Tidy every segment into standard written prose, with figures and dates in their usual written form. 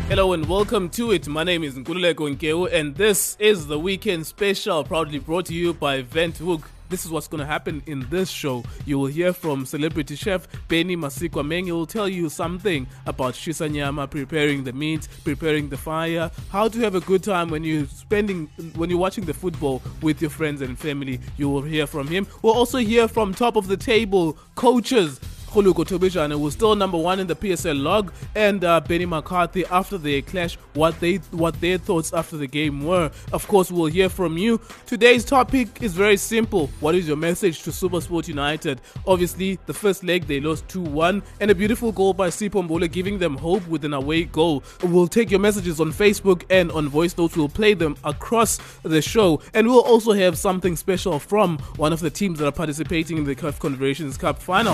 Hello and welcome to it. My name is Nkululeko Nkeu and this is the weekend special, proudly brought to you by Windhoek. This is what's going to happen in this show. You will hear from celebrity chef Benny Masikwameng. He will tell you something about Shisanyama, preparing the meat, preparing the fire, how to have a good time when you're watching the football with your friends and family. You will hear from him. We'll also hear from top of the table coaches. Khuluko Tobijane was still number one in the PSL log, and Benny McCarthy after their clash, what their thoughts after the game were. Of course, we'll hear from you. Today's topic is very simple. What is your message to SuperSport United? Obviously, the first leg they lost 2-1, and a beautiful goal by Sipho Mbole giving them hope with an away goal. We'll take your messages on Facebook and on voice notes. We'll play them across the show, and we'll also have something special from one of the teams that are participating in the CAF Confederations Cup final.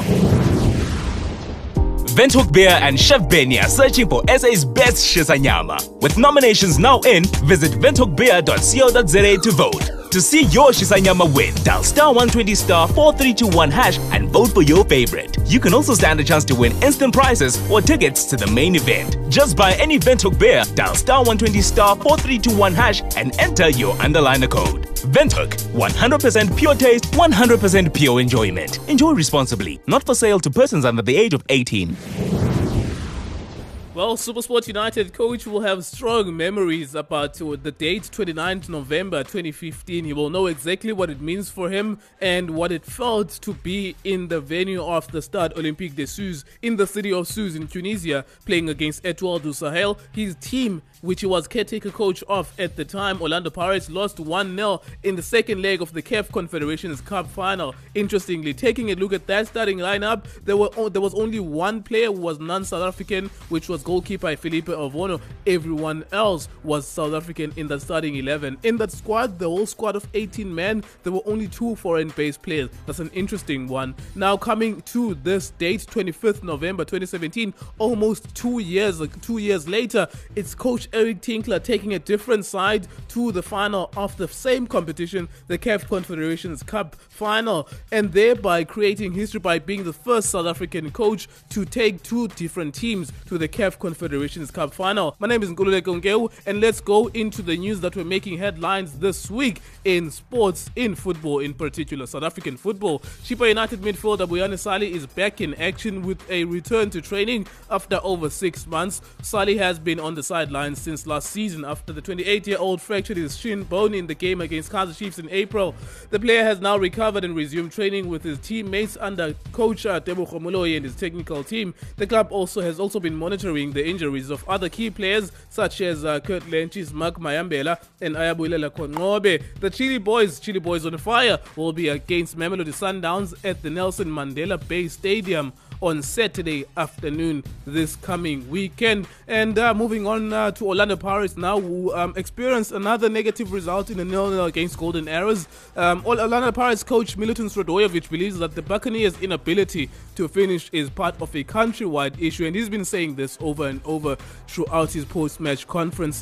Windhoek Beer and Chef Benny are searching for SA's best Shisanyama. With nominations now in, visit windhoekbeer.co.za to vote. To see your Shisanyama win, dial *120 *4321# and vote for your favorite. You can also stand a chance to win instant prizes or tickets to the main event. Just buy any Windhoek Beer, dial *120 *4321# and enter your underliner code. Windhoek, 100% pure taste, 100% pure enjoyment. Enjoy responsibly. Not for sale to persons under the age of 18. Well, SuperSport United coach will have strong memories about the date 29th November 2015. He will know exactly what it means for him and what it felt to be in the venue of the Stade Olympique de Sousse in the city of Sousse in Tunisia, playing against Etoile du Sahel. His team, which he was caretaker coach of at the time, Orlando Pirates, lost 1-0 in the second leg of the CAF Confederations Cup final. Interestingly, taking a look at that starting lineup, there was only one player who was non-South African, which was goalkeeper Felipe Ovono. Everyone else was South African in the starting 11. In that squad, the whole squad of 18 men, there were only 2 foreign-based players. That's an interesting one. Now coming to this date, 25th November 2017, almost 2 years later, it's Coach Eric Tinkler taking a different side to the final of the same competition, the CAF Confederations Cup final, and thereby creating history by being the first South African coach to take 2 different teams to the CAF Confederations Cup final. My name is Nkululeko Nkeu, and let's go into the news that were making headlines this week in sports, in football in particular, South African football. Chippa United midfielder Buyani Sali is back in action with a return to training after over 6 months. Sali has been on the sidelines since last season after the 28-year-old fractured his shin bone in the game against Kaizer Chiefs in April. The player has now recovered and resumed training with his teammates under coach Tebogo Moloi and his technical team. The club has also been monitoring the injuries of other key players such as Kurt Lentjes, Mark Mayambela and Ayabulela Konqobe. The Chili Boys on fire, will be against Mamelodi Sundowns at the Nelson Mandela Bay Stadium on Saturday afternoon this coming weekend. And moving on to Orlando Pirates now, who experienced another negative result in a 0-0 against Golden Arrows. Orlando Pirates coach Milutin Sredojevic believes that the Buccaneers' inability to finish is part of a countrywide issue, and he's been saying this over and over throughout his post-match comments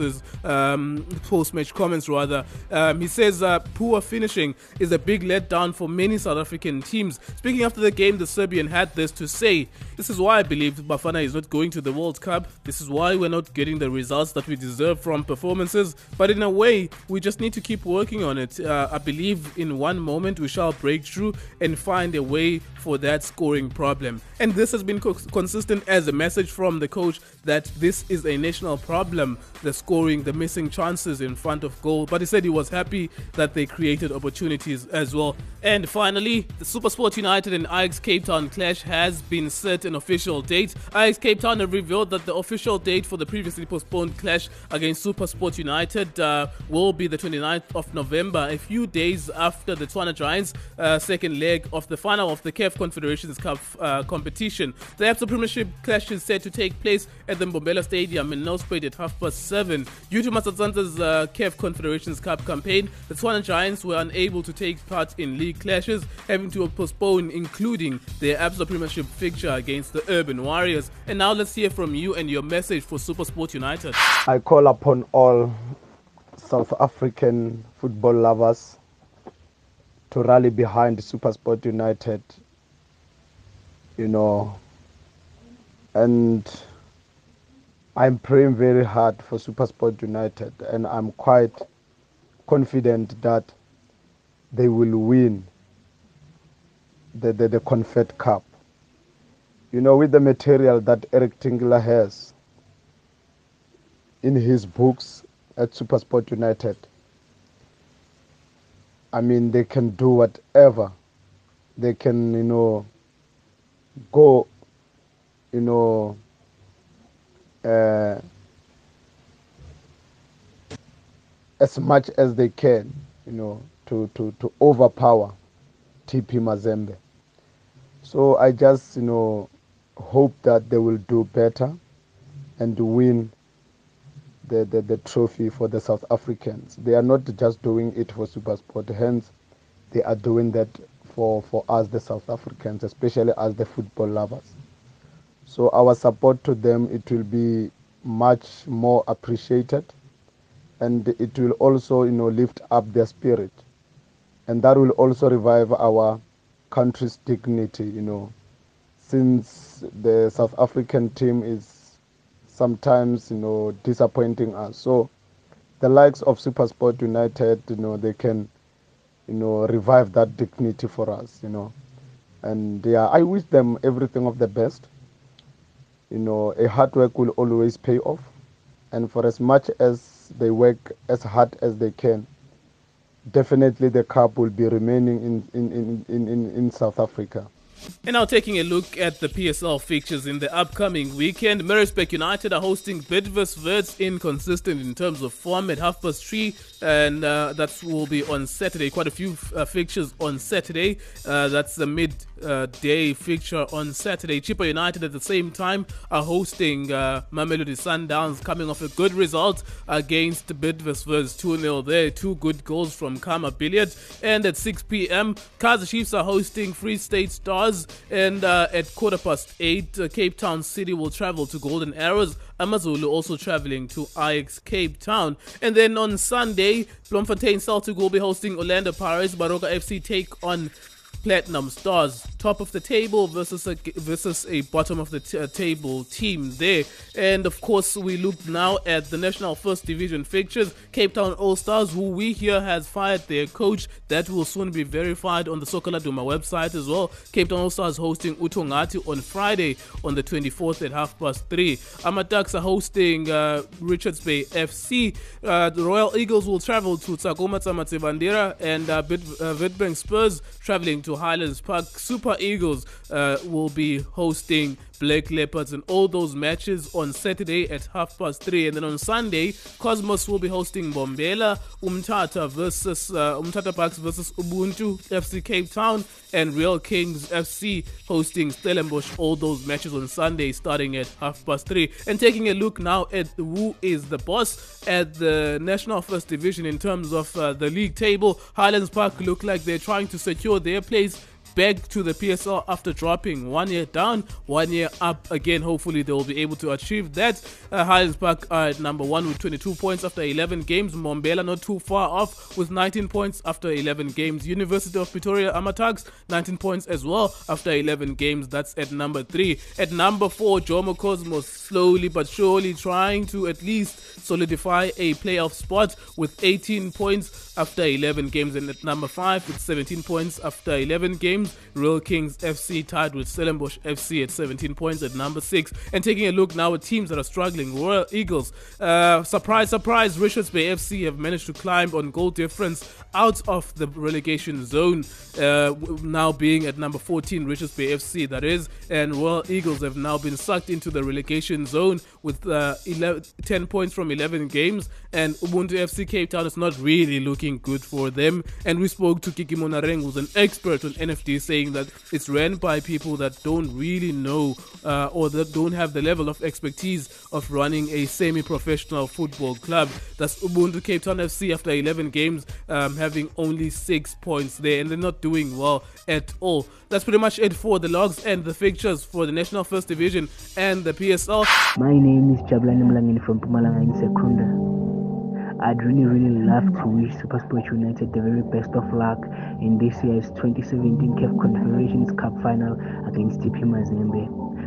rather. He says poor finishing is a big letdown for many South African teams. Speaking after the game, the Serbian had this to say: "This is why I believe Bafana is not going to the World Cup. This is why we're not getting the results that we deserve from performances. But in a way, we just need to keep working on it. I believe in one moment we shall break through and find a way for that scoring problem." And this has been consistent as a message from the coach that this is a national problem, the scoring, the missing chances in front of goal. But he said he was happy that they created opportunities as well. And finally, the SuperSport United and Ajax Cape Town clash has been set an official date. Ajax Cape Town have revealed that the official date for the previously postponed clash against SuperSport United will be the 29th of November, a few days after the Tshwane Giants' second leg of the final of the CAF Confederations Cup competition. The Absa Premiership clash is set to take place at the Mbombela Stadium in Nelspruit at 7:30. Due to Matsatsanta's CAF Confederations Cup campaign, the Tshwane Giants were unable to take part in league clashes, having to postpone including their Absa Premiership fixture against the Urban Warriors. And now let's hear from you and your message for SuperSport United. I call upon all South African football lovers to rally behind SuperSport United, and I'm praying very hard for SuperSport United, and I'm quite confident that they will win the Confed Cup. You know, with the material that Eric Tingler has in his books at SuperSport United, I mean, they can do whatever. They can, go, as much as they can, to overpower TP Mazembe. So I just, hope that they will do better and win the trophy for the South Africans. They are not just doing it for SuperSport, hence they are doing that for us, the South Africans, especially as the football lovers. So our support to them, it will be much more appreciated, and it will also, lift up their spirit, and that will also revive our country's dignity, since the South African team is sometimes, disappointing us. So the likes of SuperSport United, they can, revive that dignity for us, and yeah, I wish them everything of the best. A hard work will always pay off, and for as much as they work as hard as they can, definitely the cup will be remaining in South Africa. And now taking a look at the PSL fixtures in the upcoming weekend, Maritzburg United are hosting Bidvest Wits, inconsistent in terms of form, at 3:30, and that will be on Saturday. Quite a few fixtures on Saturday. That's the midday fixture on Saturday. Chippa United at the same time are hosting Mamelodi Sundowns, coming off a good result against Bidvest Wits, 2-0 there. 2 good goals from Kama Billiard. And at 6 p.m, Kaizer Chiefs are hosting Free State Stars. And at 8:15, Cape Town City will travel to Golden Arrows. Amazulu also traveling to Ajax Cape Town. And then on Sunday, Bloemfontein Celtic will be hosting Orlando Pirates. Baroka FC take on Platinum Stars. Top of the table versus a bottom of the table team there. And of course, we look now at the National First Division fixtures. Cape Town All Stars, who we hear has fired their coach. That will soon be verified on the Soccer Laduma website as well. Cape Town All Stars hosting Utongati on Friday on the 24th at 3:30. Amatuks are hosting Richards Bay FC. The Royal Eagles will travel to Tsakoma Tsamatsevandera, and Witbank Spurs traveling to Highlands Park. Super Eagles will be hosting Black Leopards, and all those matches on Saturday at 3:30. And then on Sunday, Cosmos will be hosting Bombela, Umtata Bucks versus Ubuntu FC Cape Town, and Real Kings FC hosting Stellenbosch. All those matches on Sunday starting at 3:30. And taking a look now at who is the boss at the National First Division in terms of the league table. Highlands Park look like they're trying to secure their place back to the PSL after dropping 1 year down, 1 year up again. Hopefully they will be able to achieve that. Highlands Park are at number 1 with 22 points after 11 games. Mombela not too far off with 19 points after 11 games. University of Pretoria Amatuks 19 points as well after 11 games. That's at number 3. At number 4, Jomo Cosmos slowly but surely trying to at least solidify a playoff spot with 18 points after 11 games. And at number 5 with 17 points after 11 games, Real Kings FC tied with Stellenbosch FC at 17 points at number 6. And taking a look now at teams that are struggling, Royal Eagles, surprise, surprise, Richards Bay FC have managed to climb on goal difference out of the relegation zone, now being at number 14, Richards Bay FC that is, and Royal Eagles have now been sucked into the relegation zone with 10 points from 11 games, and Ubuntu FC Cape Town is not really looking good for them. And we spoke to Kiki Monareng, who's an expert on NFD, saying that it's ran by people that don't really know or that don't have the level of expertise of running a semi-professional football club. That's Ubuntu Cape Town FC after 11 games, having only 6 points there, and they're not doing well at all. That's pretty much it for the logs and the fixtures for the National First Division and the PSL. My name is Jabulani Mlangeni from Mpumalanga in Secunda. I'd really love to wish SuperSport United the very best of luck in this year's 2017 CAF Confederations Cup final against TP Mazembe.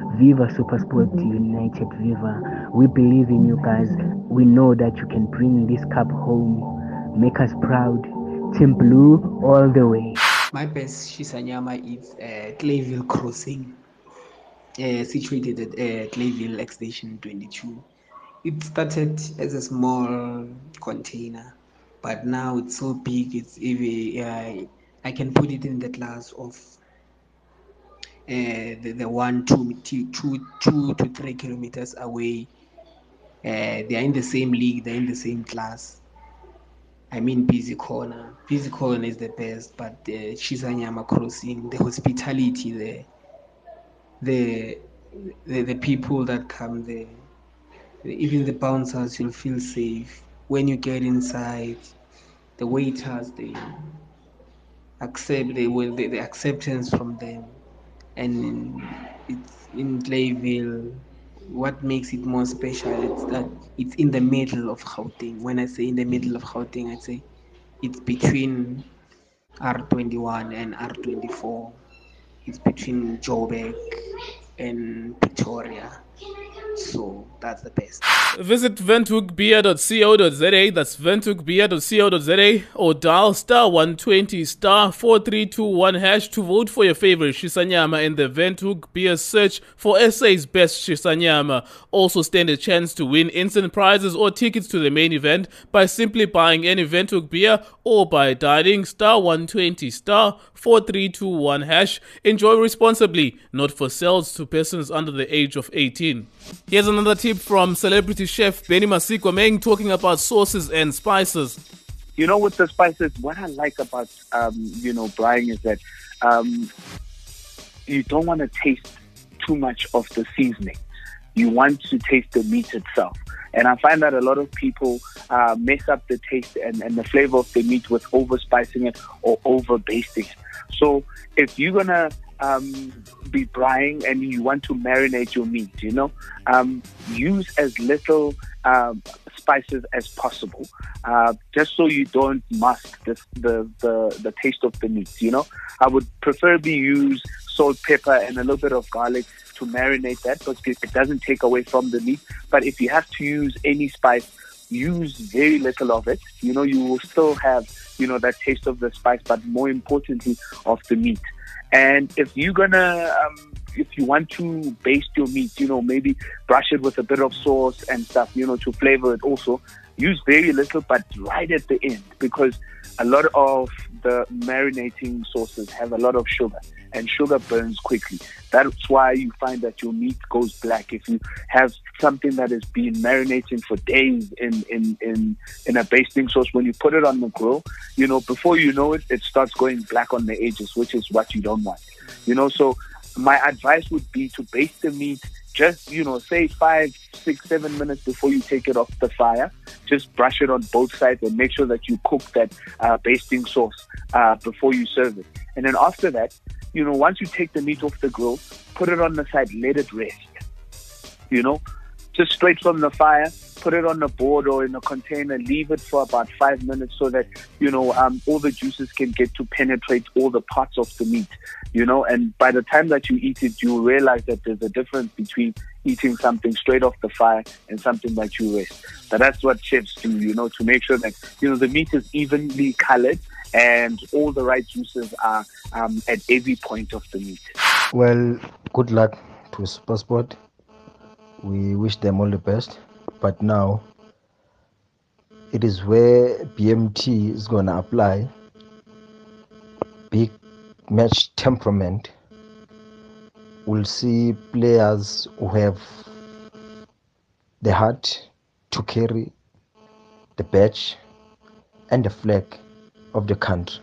Viva Supersport United, Viva. We believe in you guys. We know that you can bring this cup home. Make us proud. Team Blue all the way. My best Shisanyama is Clayville Crossing, situated at Clayville X Station 22. It started as a small container, but now it's so big. It's even I can put it in the class of the 1 2 to 3 kilometers away. They are in the same league. They're in the same class. I mean, Busy Corner. Busy Corner is the best, but the Shisanyama Crossing, the hospitality there, the people that come there, even the bouncers, you'll feel safe. When you get inside, the waiters, they accept, the acceptance from them. And it's in Clayville. What makes it more special is that it's in the middle of Gauteng. When I say in the middle of Gauteng, I say it's between R21 and R24. It's between Joburg and Pretoria. So that's the best. Visit windhoekbeer.co.za. That's windhoekbeer.co.za, or dial *120 *4321 hash to vote for your favorite Shisanyama in the Windhoek Beer search for SA's best Shisanyama. Also stand a chance to win instant prizes or tickets to the main event by simply buying any Windhoek beer or by dialing *120 *4321 hash. Enjoy responsibly. Not for sales to persons under the age of 18. Here's another tip from celebrity chef Benny Masikwameng talking about sauces and spices. You know, with the spices, what I like about, braaiing is that you don't want to taste too much of the seasoning. You want to taste the meat itself. And I find that a lot of people mess up the taste and the flavor of the meat with over-spicing it or over-basting it. So if you're going to be braaiing and you want to marinate your meat, use as little spices as possible, just so you don't mask the taste of the meat. I would preferably use salt, pepper, and a little bit of garlic to marinate that, because it doesn't take away from the meat. But if you have to use any spice, use very little of it. You will still have that taste of the spice, but more importantly of the meat. And if you're gonna if you want to baste your meat, maybe brush it with a bit of sauce and stuff, to flavor it also. Use very little, but right at the end, because a lot of the marinating sauces have a lot of sugar, and sugar burns quickly. That's why you find that your meat goes black. If you have something that has been marinating for days in a basting sauce, when you put it on the grill, before you know it, it starts going black on the edges, which is what you don't want. So my advice would be to baste the meat just, say 5, 6, 7 minutes before you take it off the fire. Just brush it on both sides and make sure that you cook that basting sauce before you serve it. And then after that, once you take the meat off the grill, put it on the side, let it rest. Just straight from the fire, put it on the board or in a container, leave it for about 5 minutes so that, all the juices can get to penetrate all the parts of the meat, and by the time that you eat it, you realize that there's a difference between eating something straight off the fire and something that you rest. But that's what chefs do, to make sure that, the meat is evenly colored and all the right juices are at every point of the meat. Well, good luck to SuperSport. We wish them all the best. But now, it is where BMT is going to apply big match temperament. We'll see players who have the heart to carry the badge and the flag of the country.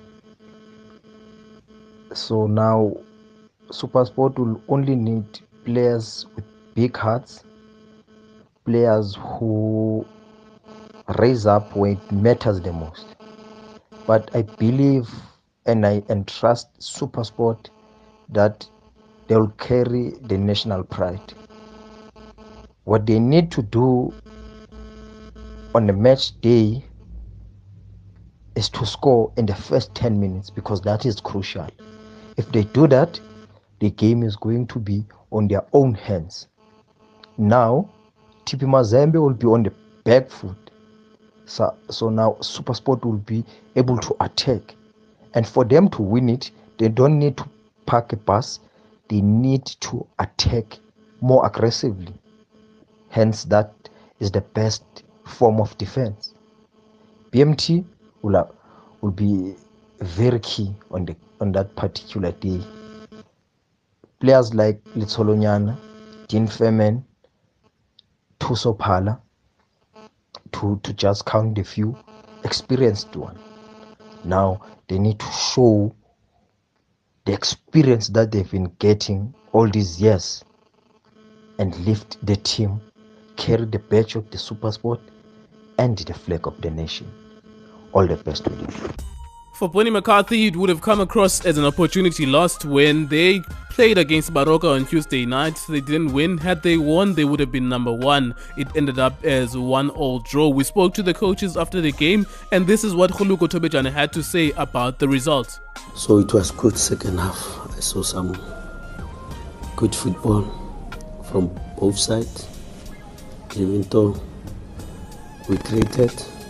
So now SuperSport will only need players with big hearts, players who raise up when it matters the most. But I believe and I trust SuperSport that they will carry the national pride. What they need to do on the match day is to score in the first 10 minutes, because that is crucial. If they do that, the game is going to be on their own hands. Now, TP Mazembe will be on the back foot. So now SuperSport will be able to attack. And for them to win it, they don't need to park a bus. They need to attack more aggressively. Hence, that is the best form of defense. BMT will be very key on that particular day. Players like Litsolonyana, Dean Furman, Thuso Phala, to just count a few, experienced one. Now they need to show the experience that they've been getting all these years and lift the team, carry the badge of the SuperSport and the flag of the nation. All the best with you. For Bonnie McCarthy, it would have come across as an opportunity lost when they played against Baroka on Tuesday night. They didn't win. Had they won, they would have been number one. It ended up as 1-1 draw. We spoke to the coaches after the game, and this is what Khuluko Thobejane had to say about the result. So it was good second half. I saw some good football from both sides, even though we created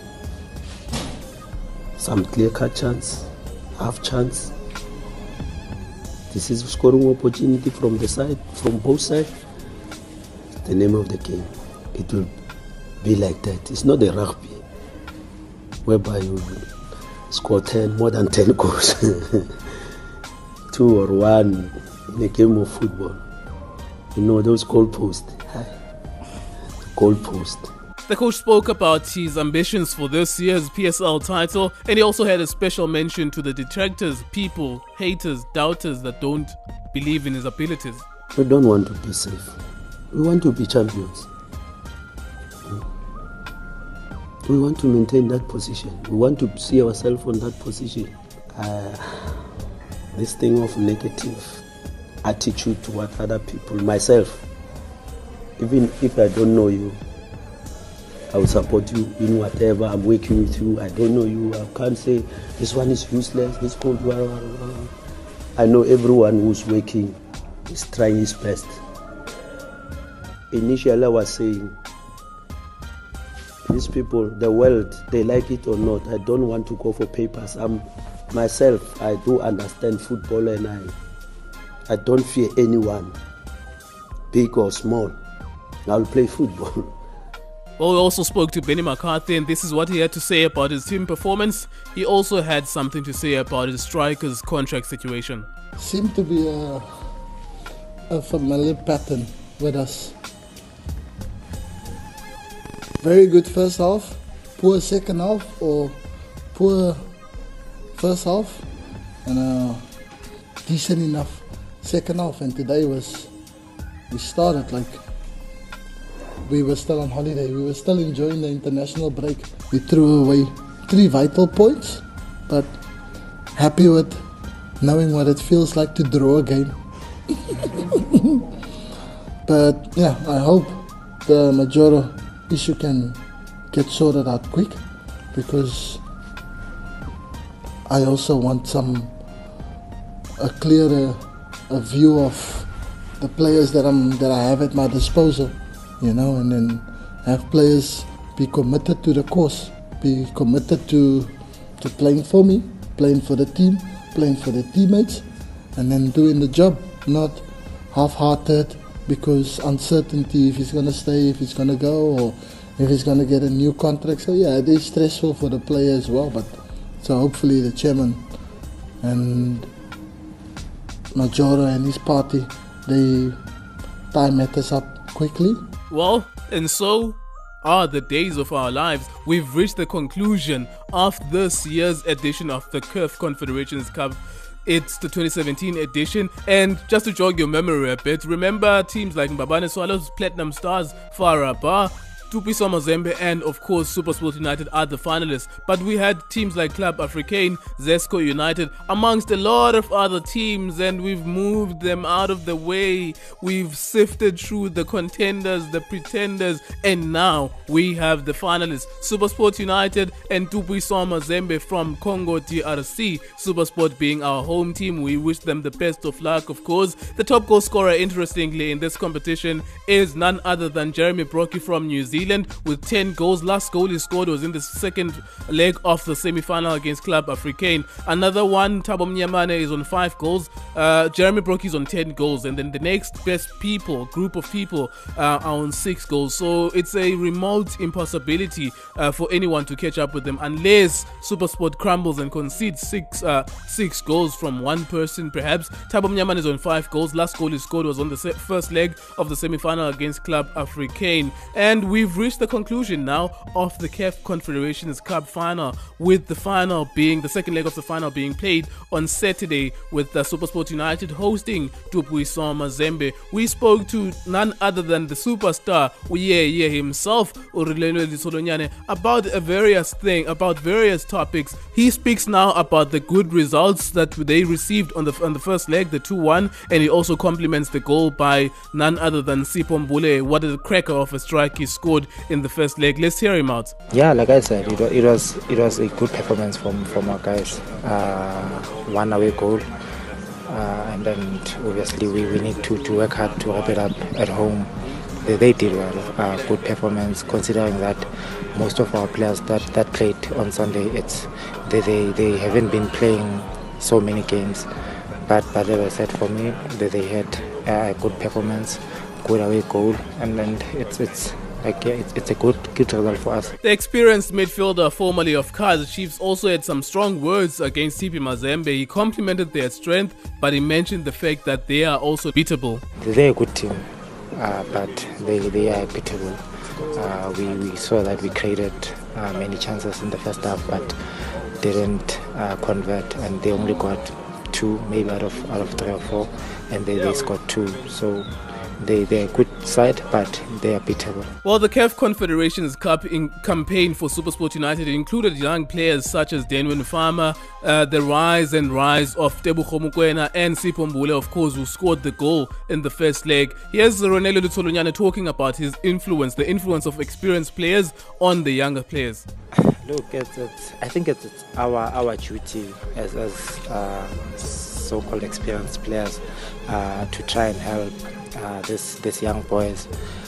some clear-cut chance, half chance. This is scoring opportunity from both sides. The name of the game. It will be like that. It's not a rugby whereby you score more than 10 goals. 2 or 1 in a game of football. You know those goalposts. Goalpost. The coach spoke about his ambitions for this year's PSL title, and he also had a special mention to the detractors, people, haters, doubters that don't believe in his abilities. We don't want to be safe. We want to be champions. We want to maintain that position. We want to see ourselves on that position. This thing of negative attitude toward other people, myself, even if I don't know you, I will support you in whatever. I'm working with you. I don't know you. I can't say this one is useless, this cold. I know everyone who's working is trying his best. Initially, I was saying, these people, the world, they like it or not. I don't want to go for papers. Myself, I do understand football, and I don't fear anyone, big or small. I'll play football. Well, we also spoke to Benny McCarthy, and this is what he had to say about his team performance. He also had something to say about his striker's contract situation. Seemed to be a familiar pattern with us. Very good first half, poor second half, or poor first half, and a decent enough second half. And today we started like we were still on holiday. We were still enjoying the international break. We threw away 3 vital points, but happy with knowing what it feels like to draw a game. But yeah, I hope the Majoro issue can get sorted out quick, because I also want a clearer view of the players that I have at my disposal. And then have players be committed to the cause, be committed to playing for me, playing for the team, playing for the teammates, and then doing the job, not half-hearted because uncertainty if he's going to stay, if he's going to go, or if he's going to get a new contract. So yeah, it is stressful for the player as well, but so hopefully the chairman and Majoro and his party, they tie matters up quickly. Well, and so are the days of our lives. We've reached the conclusion of this year's edition of the CUF Confederations Cup. It's the 2017 edition, and just to jog your memory a bit, remember teams like Mbabane Swallows, Platinum Stars, FAR Rabat, Tupiso Mazembe and of course SuperSport United are the finalists. But we had teams like Club Africain, Zesco United, amongst a lot of other teams, and we've moved them out of the way. We've sifted through the contenders, the pretenders, and now we have the finalists. SuperSport United and Tupiso Mazembe from Congo DRC. SuperSport being our home team, we wish them the best of luck, of course. The top goal scorer, interestingly, in this competition is none other than Jeremy Brockie from New Zealand with 10 goals. Last goal he scored was in the second leg of the semi-final against Club Africain. Another one, Thabo Mnyamane, is on 5 goals. Jeremy Brockie is on 10 goals. And then the next best group of people are on 6 goals. So it's a remote impossibility for anyone to catch up with them unless SuperSport crumbles and concedes 6 goals from one person perhaps. Thabo Mnyamane is on 5 goals. Last goal he scored was on the first leg of the semi-final against Club Africain. And we've reached the conclusion now of the CAF Confederations Cup final, with the second leg of the final being played on Saturday with the SuperSport United hosting Tupiso Mazembe. We spoke to none other than the superstar Uyeye himself, Urileno Lisolonyane, about various topics. He speaks now about the good results that they received on the first leg, the 2-1, and he also compliments the goal by none other than Sipho Mbule. What a cracker of a strike he scored in the first leg. Let's hear him out. Yeah, like I said, it was a good performance from our guys. 1 away goal, and then obviously we need to work hard to wrap it up at home. They did well. Good performance considering that most of our players that played on Sunday, they haven't been playing so many games. But as I said, for me, they had a good performance, good away goal, and then it's a good result for us. The experienced midfielder, formerly of Kaizer Chiefs, also had some strong words against TP Mazembe. He complimented their strength, but he mentioned the fact that they are also beatable. They're a good team, but they are beatable. We saw that we created many chances in the first half, but didn't convert, and they only got 2, maybe out of 3 or 4, and they scored 2. So they're a good side, but they are beatable. Well, the CAF Confederations Cup campaign for SuperSport United included young players such as Denwin Farmer, the rise of Tebogo Mokoena and Sipho Mbule, of course, who scored the goal in the first leg. Here's Ronelo Lisolonyane talking about his influence, the influence of experienced players on the younger players. Look, I think it's our duty as so-called experienced players to try and help these young boys.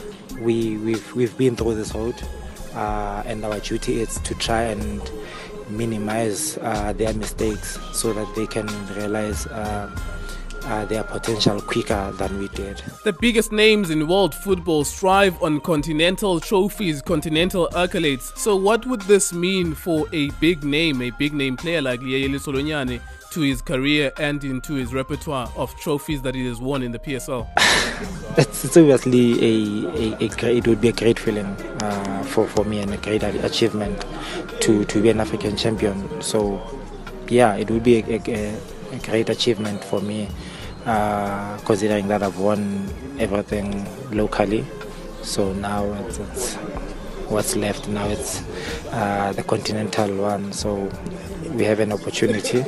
We've been through this road, and our duty is to try and minimize their mistakes so that they can realize their potential quicker than we did. The biggest names in world football strive on continental trophies, continental accolades. So what would this mean for a big name player like Uyeye Lisolonyane to his career and into his repertoire of trophies that he has won in the PSL? It's obviously it would be a great feeling for me, and a great achievement to be an African champion. So yeah, it would be a great achievement for me, considering that I've won everything locally. So now it's what's left now. It's the continental one. So we have an opportunity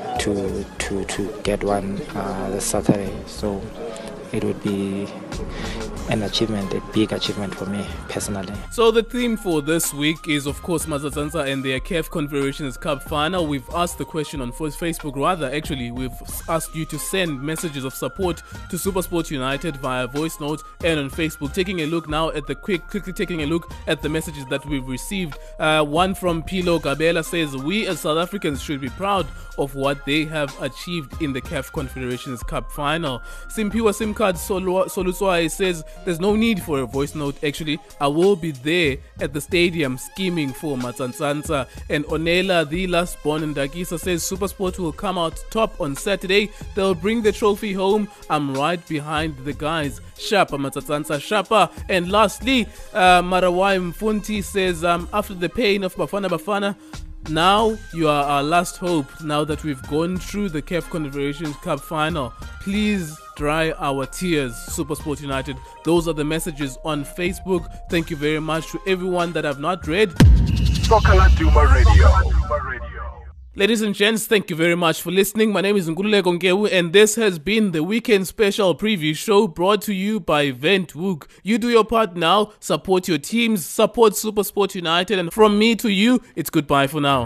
to get one this Saturday. So it would be an achievement, a big achievement for me personally. So the theme for this week is, of course, Mazatsanza and their CAF Confederations Cup final. We've asked the question on Facebook, we've asked you to send messages of support to SuperSport United via voice note and on Facebook. Taking a look now at quickly taking a look at the messages that we've received. One from Pilo Gabela says, we as South Africans should be proud of what they have achieved in the CAF Confederations Cup final. Simpiwa Simcard Soluswai says, there's no need for a voice note. Actually, I will be there at the stadium scheming for Mazatsanza. And Onela, the last born in Dagisa, says SuperSport will come out top on Saturday. They'll bring the trophy home. I'm right behind the guys. Shapa Mazatsanza, Shapa. And lastly, Marawai Mfunti says, after the pain of Bafana Bafana, Now you are our last hope. Now that we've gone through the CAF Confederations Cup final, please dry our tears, SuperSport United. Those are the messages on Facebook. Thank you very much to everyone that I've not read. Soccer Laduma Radio. Ladies and gents, thank you very much for listening. My name is Ngululeko Ngewu, and this has been the weekend special preview show brought to you by Windhoek. You do your part now, support your teams, support SuperSport United, and from me to you, it's goodbye for now.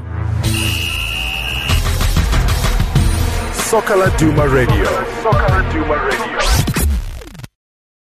Soccer Laduma Radio.